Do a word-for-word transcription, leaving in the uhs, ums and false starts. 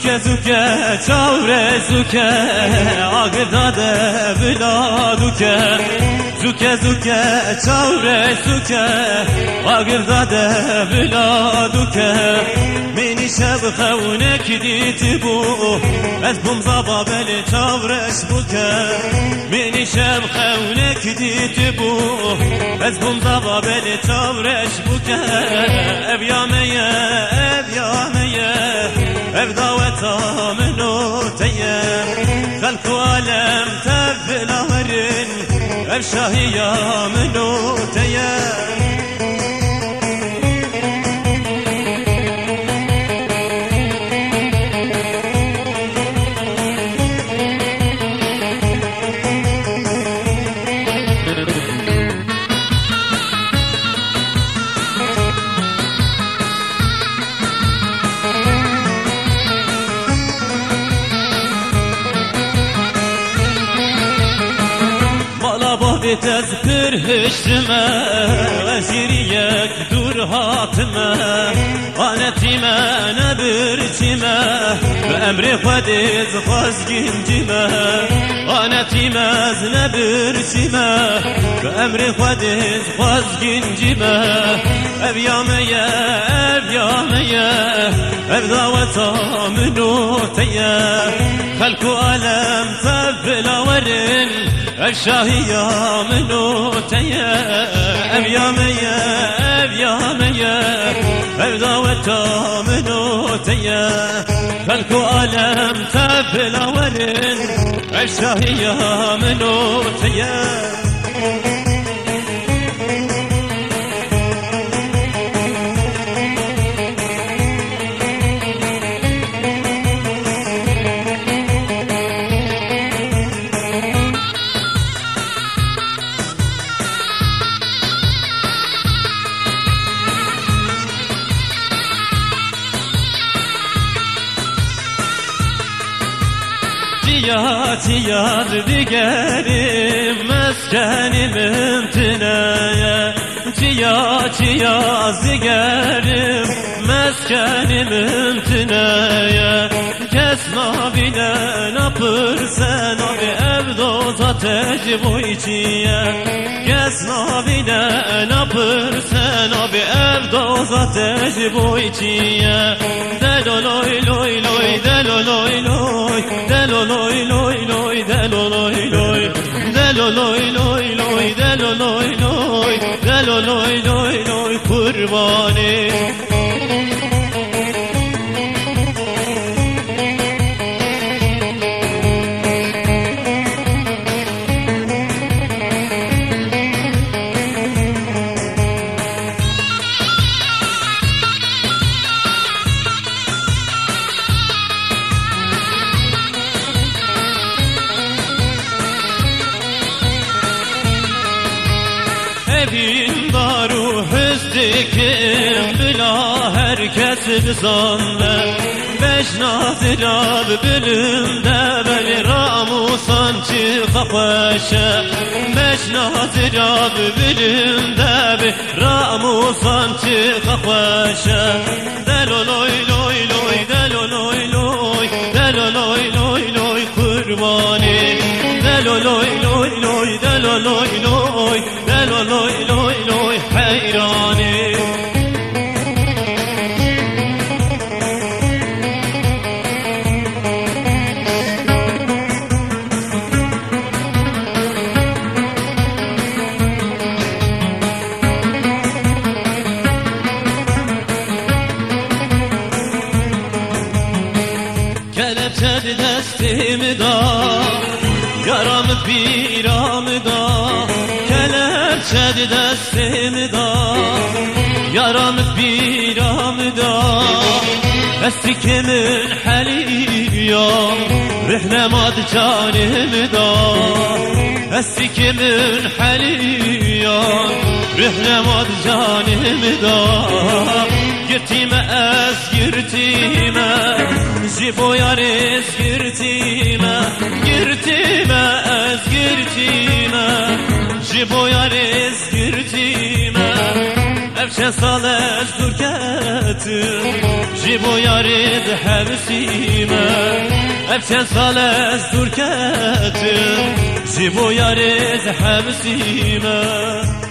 زوکه زوکه چاوره زوکه آگر داده بلا دوکه زوکه زوکه چاوره زوکه آگر داده بلا دوکه منی شب خونه کدیت بو از بوم زبا بل چاورش بوکه منی شب خونه کدیت بو از بوم زبا بل چاورش بوکه ابیامه ابیامه اف دعوتا منو تیم خلق و عالم تفلا ورن اف شاهیا منو تیم تذكر هشتما وزيريك دور هاتما أنا تيما نبر تيما بأمر خديز خاز جنجما أنا تيما نبر تيما بأمر خديز خاز جنجما أبياميا أبياميا أبداوتا منو تيا خلقو ألم تبلا ورن الشاهية منو تيا أبياميا أبياميا أبداوتا منو تيا خلقو ألم تبلا ورن الشاهية منو تيا Tiyat yar digerim meskenim imtinaya Tiyat yaz digerim meskenim imtinaya Kesma bile napır sen abi evdoza tecbu içiye Kesma bile napır sen abi evdoza tecbu içiye Deloloy loy loy deloloy loy deloloy loy loy deloloy loy deloloy loy loy deloloy loy deloloy loy loy kurbani Evin daru hüzdikim bila herkes bizandı Beş nazir ab bölümde beli ramusan çıka paşa Beş nazir ab bölümde beli ramusan çıka paşa Deloloy loy loy deloloy loy deloloy loy loy kurbani Deloloy loy loy deloloy loy deloloy loy loy hayrani Kelepçeli destimi da yaramı biramı da Kelepçeli destimi da yaramı biramı da Estikimin haliyam Rihnemad canımı da Estikimin haliyam Rihnemad canımı da Girtime ez girtime Jibo yariz girtime Girtime ez girtime Jibo yariz girtime Ev چه سال از دور کتم جیبو یارید حبسیمه اب چه سال از دور کتم جیبو یارید حبسیمه